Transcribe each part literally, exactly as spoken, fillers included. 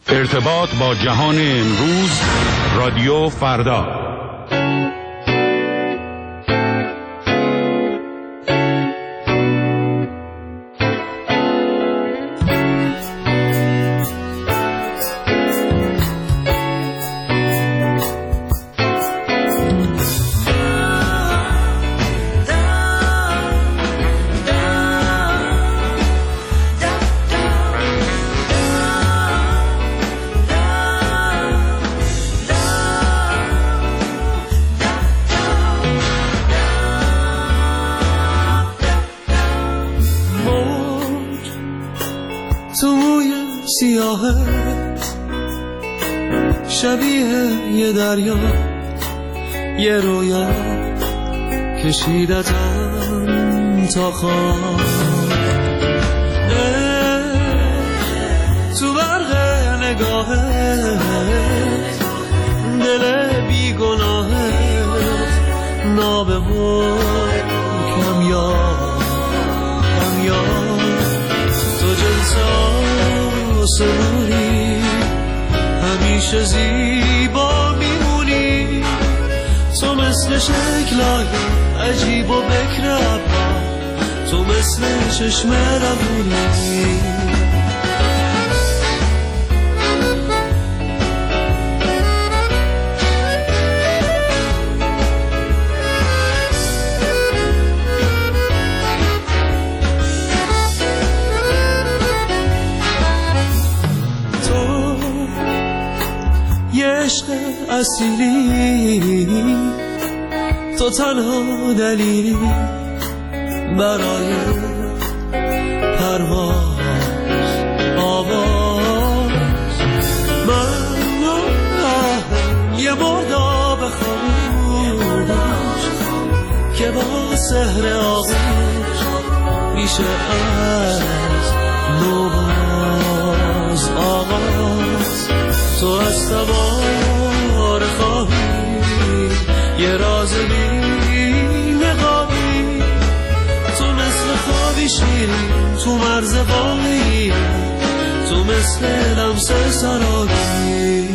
ارتباط با جهان امروز، رادیو فردا. شبیه یه دریا، یه رویا کشیدتم تا خواب، تو برق نگاهت دل بی گناهت نابه و کمیاب کمیاب، تو جلسا سروری همیشه زیبا میمونی، تو مثل شکلای عجیب و بکر ابرا، تو مثل چشم روونی. عشق اصیلی، تو تنها دلیلی برای پرواز آواز، من یه مرداب خاموش که با سحر آغوش میشه از نوباز آغاز، تو از تبار خواهی یه راز بی نقابی، تو مثل خوابی شیرین تو مرز واقعی، تو مثل لمس سرابی.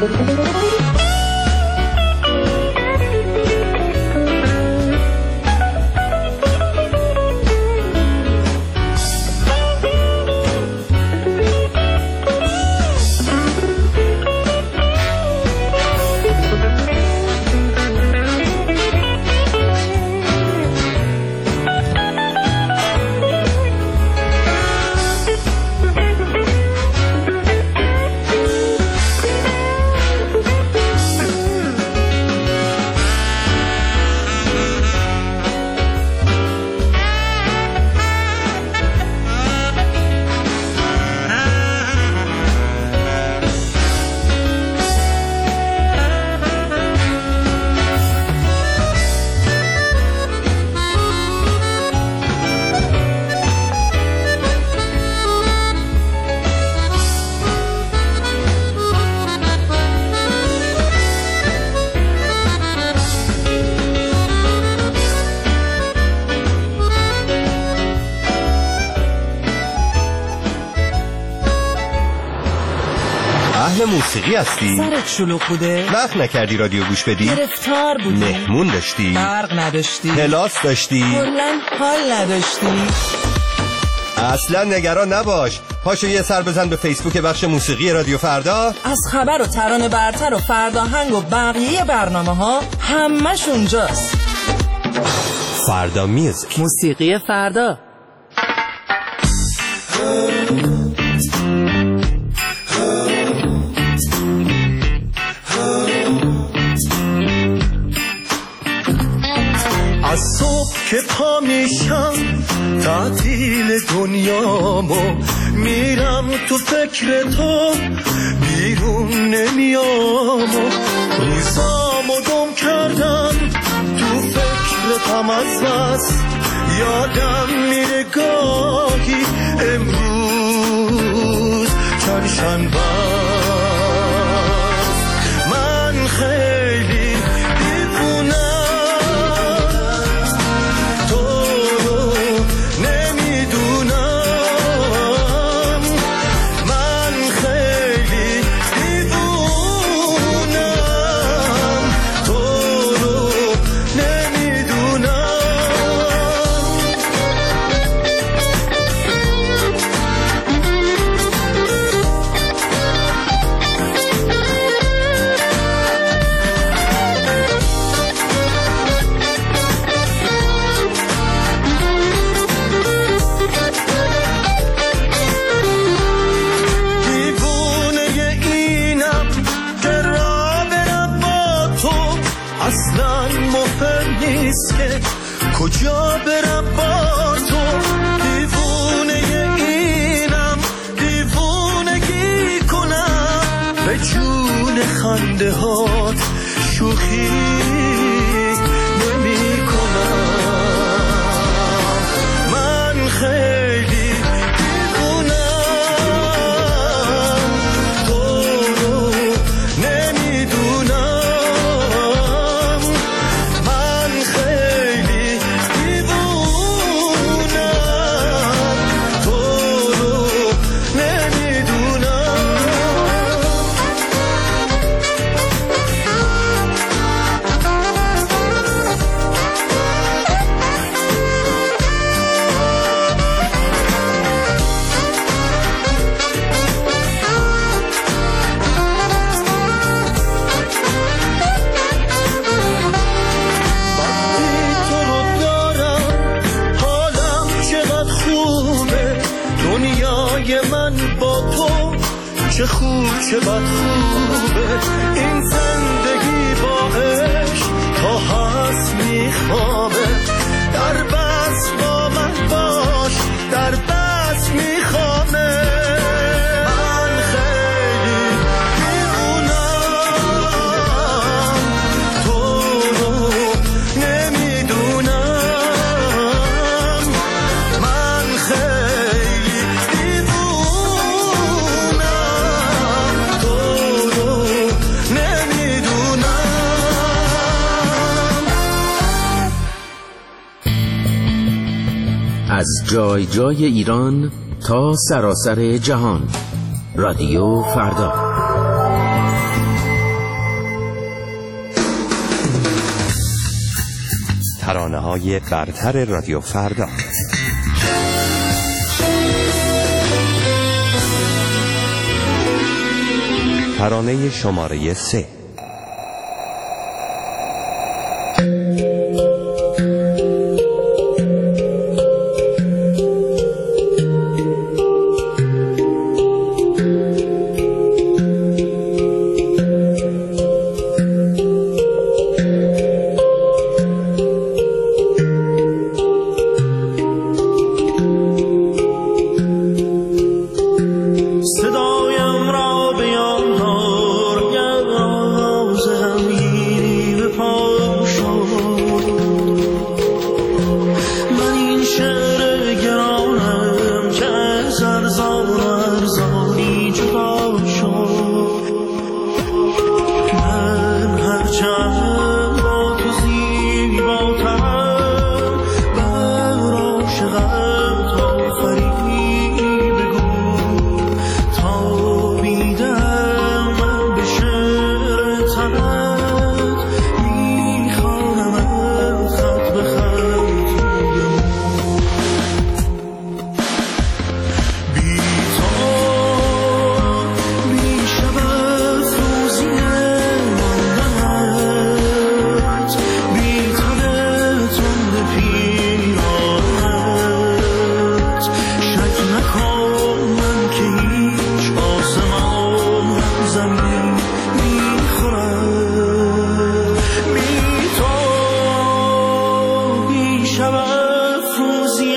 موسیقی هستی؟ سرت شلوغ بوده؟ وقت نکردی رادیو گوش بدی؟ گرفتار بودی؟ مهمون داشتی؟ برق نداشتی؟ کلاس داشتی؟ کلاً حال نداشتی؟ اصلا نگران نباش، پاشو یه سر بزن به فیسبوک بخش موسیقی رادیو فردا. از خبر و ترانه برتر و فرداهنگ و بقیه برنامه ها همش اونجاست. فردا میوزیک، موسیقی فردا. از صبح که پا میشم تعطیل دنیامو، میرم تو فکر تو بیرون نمیام، روزامو گم کردم تو فکرتم از بس، یادم میره گاهی امروز چند شنبه من خیلی نمیدونم، من خیلی کجا برم با تو، دیوونه اینم دیوونگی کنم، به جون خنده هات شوخی نمی کنم. من خیلی دیوونم، تو رو نمیدونم. من خیلی دیوونم، تو رو نمیدونم. من با تو چه خوب چه بد خوبه، این زندگی با عشق تا هست میخوابه. در بس با من باش، در بس میخوابه. من خیلی دیوونم، تو رو نمیدونم. من خیلی از جای جای ایران تا سراسر جهان، رادیو فردا. ترانه‌های برتر رادیو فردا. ترانه شماره سه. صدایم را بیان دار، گراز همی به پا شد. من این شعر گرانم که از ارزان و ارزانی جدا شد. من هرچند با تو زیباترم، بر عاشقم تا فریدی بگو، تا بیدم من به شعر تنت میخوانم خط به خط. بی تو بی شب افروزی ماندنت، بی تن تند پیرانت، شک نکن من که هیچ آسمان هم زمین میخورد. بی تو بی شب افروزی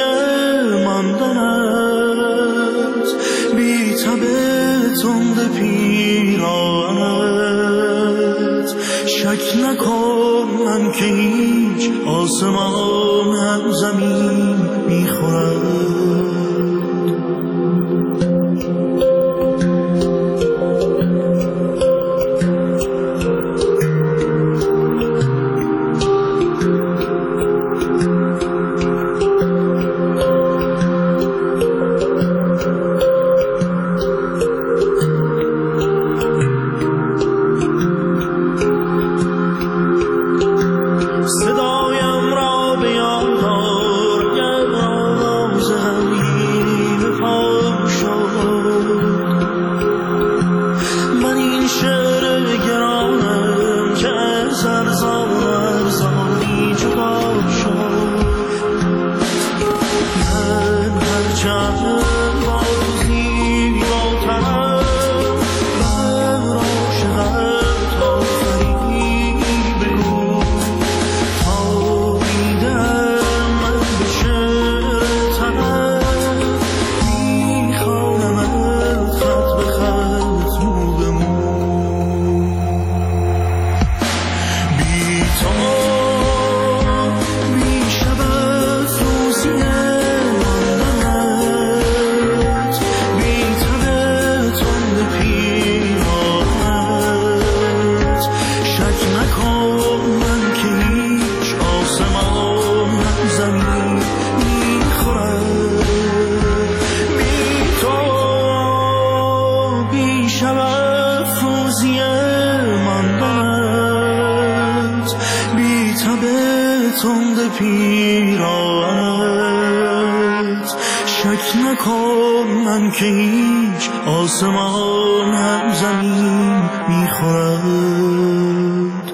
ماندنت، بی تب تند پیرانت، شک نکن من که هیچ آسمان هم زمین میخورد. صدایم را بیان دار، گراز تند پیرایت شک نکن من که هیچ آسمان هم زمین میخورد.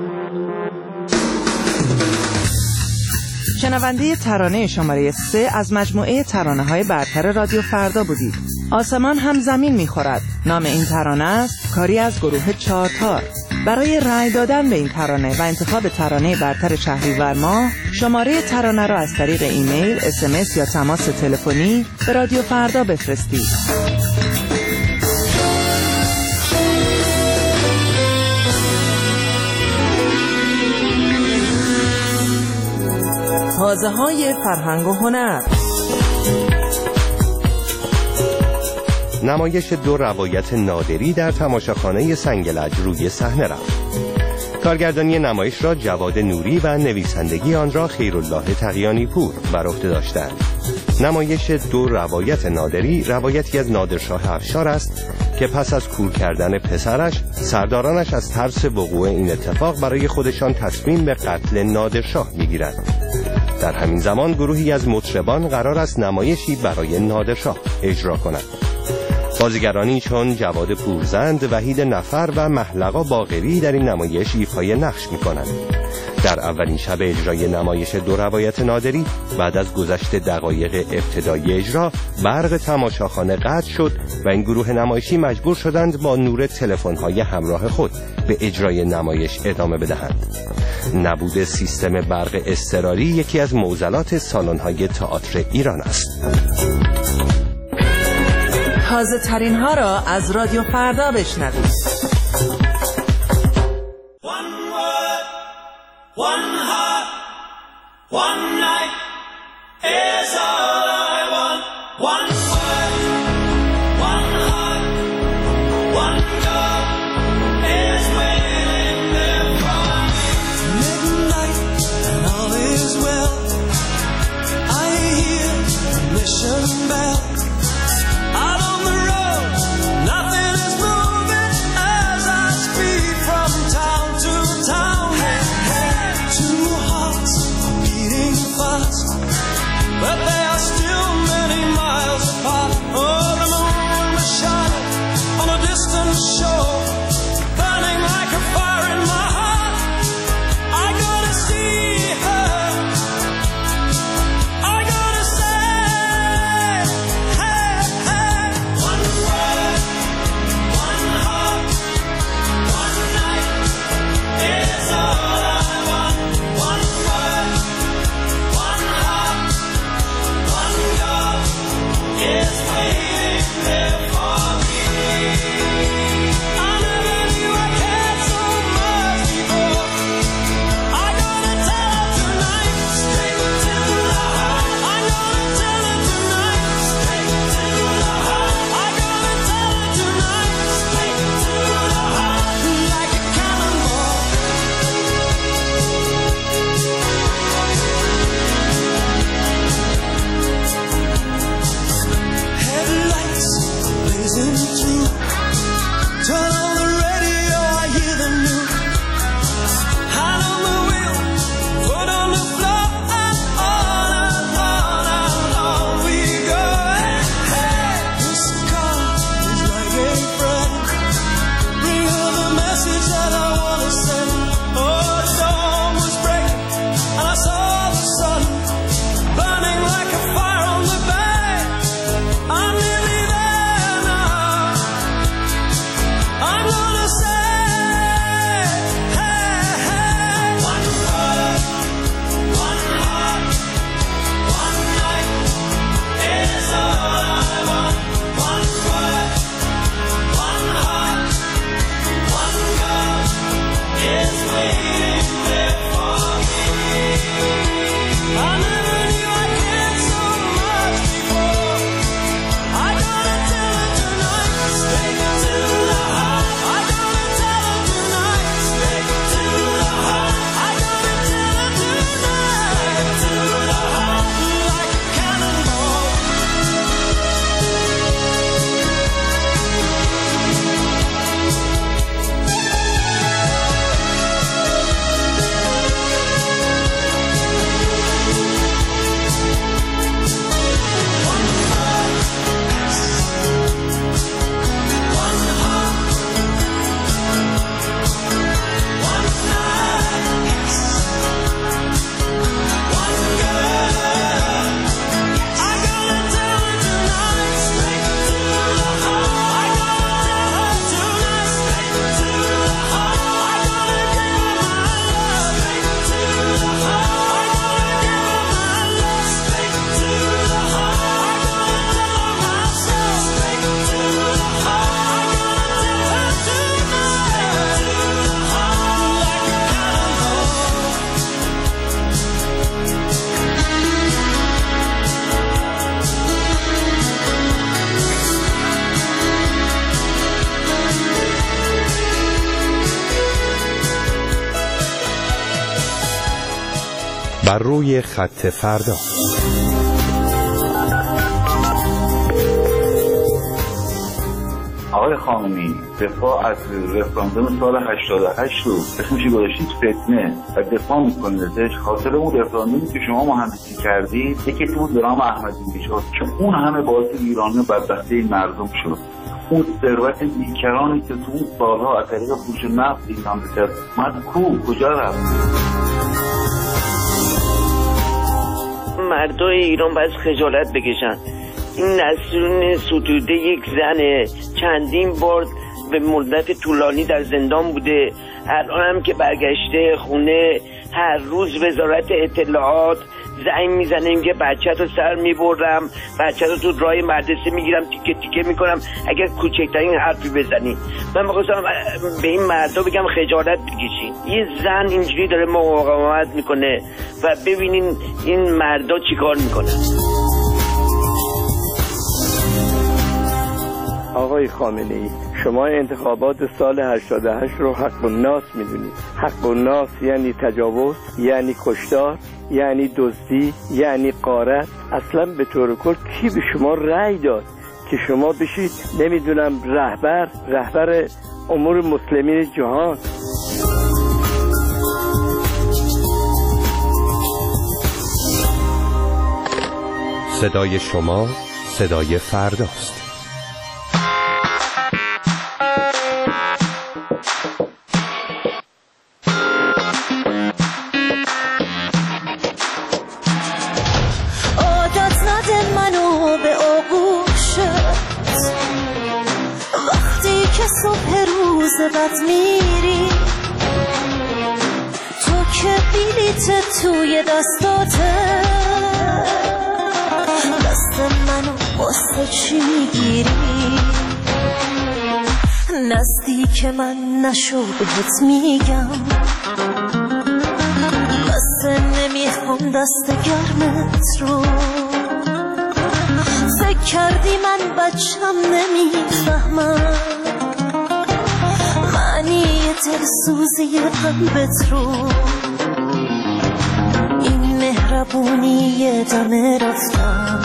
شنونده ترانه شماره سه از مجموعه ترانه های برتر رادیو فردا بودید. آسمان هم زمین میخورد نام این ترانه است، کاری از گروه چارتار. برای رأی دادن به این ترانه و انتخاب ترانه برتر شهریور ماه شماره ترانه را از طریق ایمیل، اس ام اس یا تماس تلفنی به رادیو فردا بفرستید. حوزه های فرهنگ و هنر. نمایش دو روایت نادری در تماشاخانه سنگلج روی صحنه رفت. کارگردانی نمایش را جواد نوری و نویسندگی آن را خیرالله تقیانی پور بر عهده داشتند. نمایش دو روایت نادری روایتی از نادرشاه افشار است که پس از کور کردن پسرش، سردارانش از ترس وقوع این اتفاق برای خودشان تصمیم به قتل نادرشاه می‌گیرند. در همین زمان گروهی از مطربان قرار است نمایشی برای نادرشاه اجرا کنند. بازیگرانی چون جواد پورزند، وحید نفر و محلقا باقری در این نمایش ایفای نقش می‌کنند. در اولین شب اجرای نمایش دو روایت نادری بعد از گذشت دقایق ابتدایی اجرا برق تماشاخانه قطع شد و این گروه نمایشی مجبور شدند با نور تلفن‌های همراه خود به اجرای نمایش ادامه بدهند. نبود سیستم برق اضطراری یکی از معضلات سالن‌های تئاتر ایران است. تازه ترین ها را از رادیو فردا بشنوید. One heart, one night is all I want. One word, one heart, one love is waiting there for me. Midnight and all is well. I hear the mission bell. Out on the road, nothing is moving as I speed from town to town. Two hearts are beating fast, but they are still بر روی خط فردا. آقای خامنه‌ای، دفاع از رفراندوم سال هشتاد و هشت رو اسمش گذاشتید فتنه و دفاع میکنید ازش. خاطر اون رفراندومی که شما مهندسی کردید یکی بود به نام احمدی‌نژاد که اون همه باعث ایرانی بدبختی مردم شد. اون ثروت بیکرانی که تو اون سالها از طریق فروش نفت ایران کرد من کو کجا رفت؟ مردای ایران باید خجالت بکشن. این نسرین ستوده یک زنه، چندین بار به مدت طولانی در زندان بوده، الان هم که برگشته خونه هر روز وزارت اطلاعات زنگ میزنه میگه بچه رو سر میبرم، بچه رو تو راه مدرسه میگیرم تیکه تیکه میکنم اگر کوچکترین حرفی بزنی. من میخواستم به این مردا بگم خجالت بکشین. یه زن اینجوری داره مقاومت میکنه و ببینین این مردا چیکار میکنن. آقای خامنه‌ای، شما انتخابات سال هشتاد و هشت رو حق الناس میدونید. حق الناس یعنی تجاوز، یعنی کشتار، یعنی دزدی، یعنی غارت. اصلا به طور کل کی به شما رأی داد که شما بشید نمیدونم رهبر رهبر امور مسلمین جهان؟ صدای شما صدای فرداست. بد میری تو که بلیت توی دستاته، دست منو واسه چی میگیری؟ نزدیک من نشو بهت میگم، بس نمیخوام دست گرمت رو. فکر کردی من بچم نمیفهمم معنی دلسوزی قلبت رو. این مهربونی دم رفتم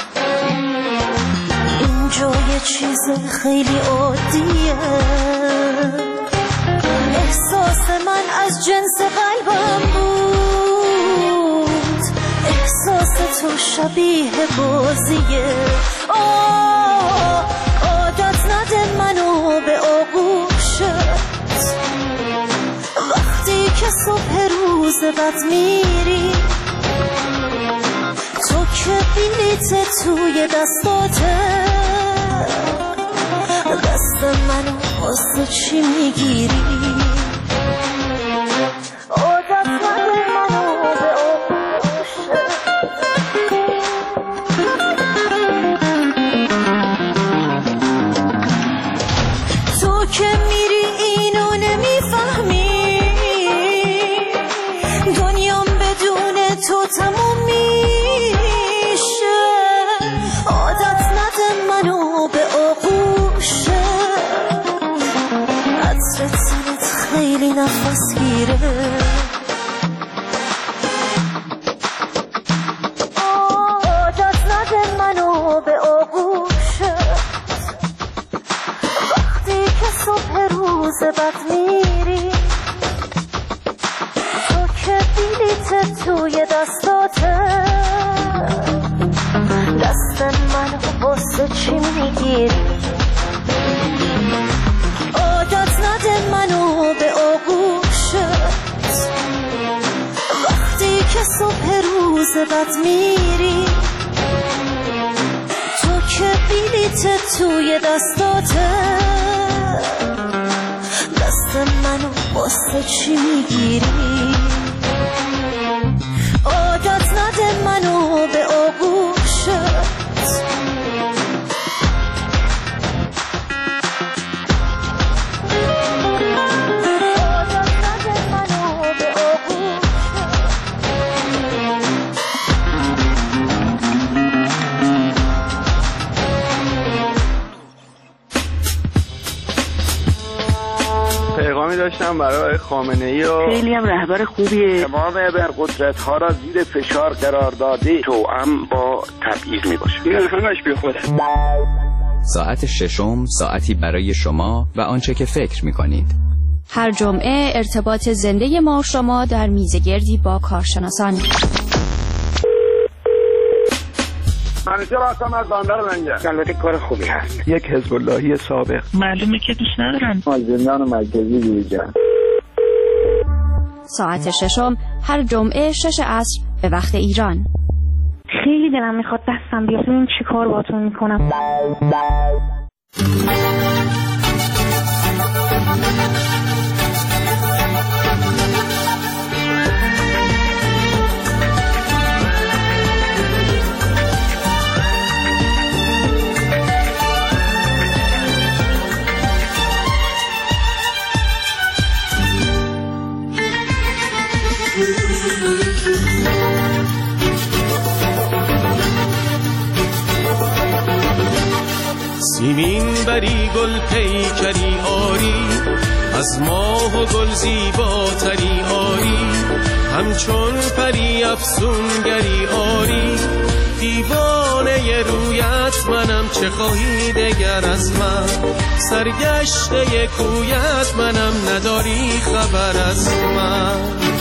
اینجا یه چیز خیلی عادیه. احساس من از جنس قلبم بود، احساس تو شبیه بازیه. آه عادت نده منو به آغوشت، وقتی که صبح روز بد میری تو که بلیت توی دستاته، دست منو واسه چی میگیری؟ عادت نده منو به آغوشت. تو که میری اینو نمیفهمی، دنیام بدون تو تموم میشه. عادت نده منو به آغوشت، عطر تنت خیلی نفس گیره. عادت نده منو به آغوشت، وقتی که صبح روز بد میری تو که بلیت توی دستاته، دست منو واسه چی میگیری؟ عادت نده منو به آغوشت، وقتی که صبح روز بد میری تو که بلیت توی دستاته، دست منو واسه چی میگیری؟ عادت نده منو به آغوشت. پیغامی داشتم برای خامنه‌ای و خیلی هم رهبر خوبیه. تمام ابرقدرت ها را زیر فشار قرار داده، توأم با تبعیض می باشه. این همش بی خوده. ساعت ششم ساعتی برای شما و آنچه که فکر می کنید. هر جمعه ارتباط زنده ما و شما در میزگردی با کارشناسان. منیجر هستم از بندر منجر. البته کار خوبی هست. یک حزب اللهی سابق. معلومه که دوست ندارن. از زندان مرکزی بیرون. ساعت ششم هر جمعه شش عصر به وقت ایران. خیلی دلم میخواد دستم بیاد ببینم چی کار باهاتون میکنم. سیمین بری گل پیکری آری، از ماه و گل زیباتری آری، همچون پری افسونگری آری، دیوانه رویت منم چه خواهی دگر از من، سرگشته کویت منم نداری خبر از من.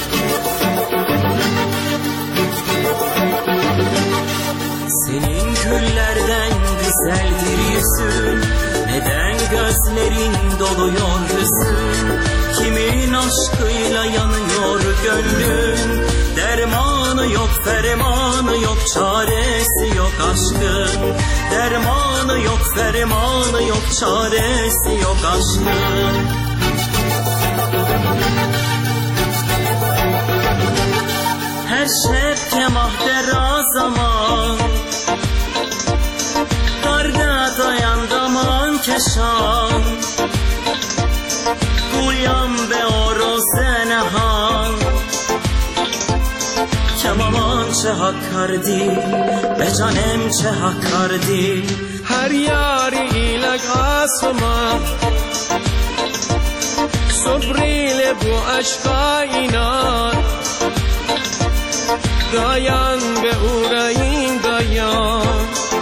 Senin güllerden güzeldir yüzün, neden gözlerin doluyor hüzün? Kimin aşkıyla yanıyor gönlün? Dermanı yok, fermanı yok, çaresi yok aşkın. Dermanı yok, fermanı yok, çaresi yok aşkın. Her şebke mahdera zaman, karda dayandaman keşan, گویم به آروز نهان که مامان چه حق کردی به جانم چه حق کردی. هر یاری ایلک آسمان صبریل بو عشقا اینان دایان به او رایین دایان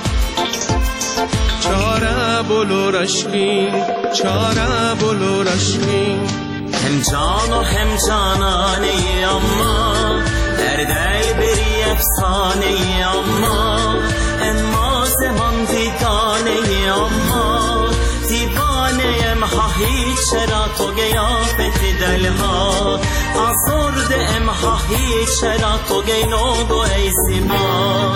چاره بلو رشقین چاره بلو رشقین. Hem can o hem canane ama her del beri efsane ama emma zaman didane ama divaneyim ha hiç çera to geyafeti delha azorde em ha hiç çera to geyno do ey sima.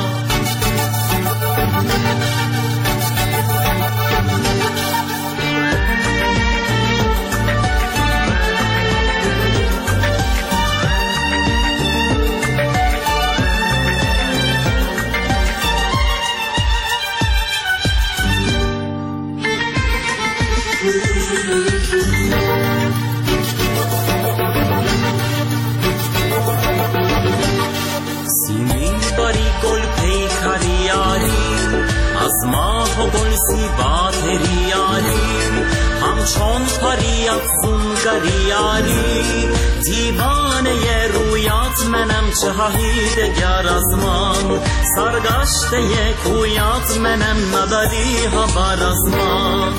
Simin bari gol peykari yari az mah o gol sibateri yari hamçon pari afzungari yari divane ruyat menem çahi degar azman sargaşte kuyat menem nadari habar azman.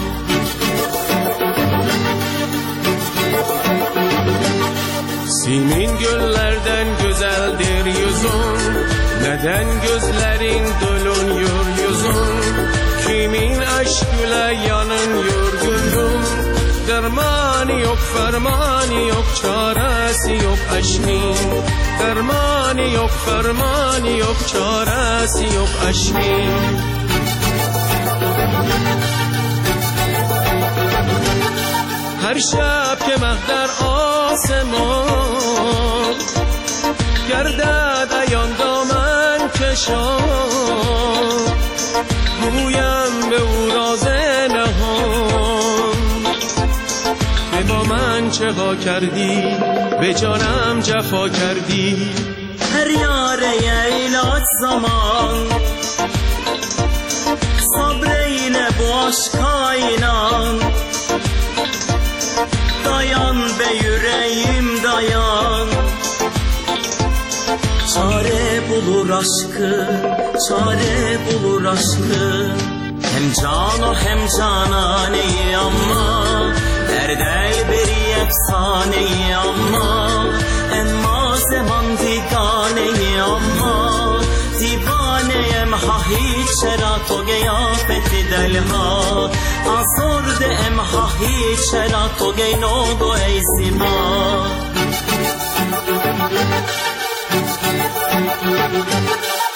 Simin göllerden güzeldir yüzün, neden gözlerin doluyor yüzün? Kimin aşkıyla yanıyor gönlün? Dermanı yok, fermanı yok, çaresi yok aşkın. Dermanı yok, fermanı yok, çaresi yok aşkın. Her şab که مه در آسمان گردد عیان دامن کشان گویم به او راز نهان که با من چه ها کردی به جانم جفا کردی. Her yare ilaç zaman sabreyle bu aşka inan dayan be bulur aşkı, çare bulur aşkı. Hem cana hem cananeyi ama derdel beri efsaneyi ama emma zaman diganeyi ama divaneyem ha hiç çera to geyafeti delha azor de em ha hiç çera to geyno do eysima.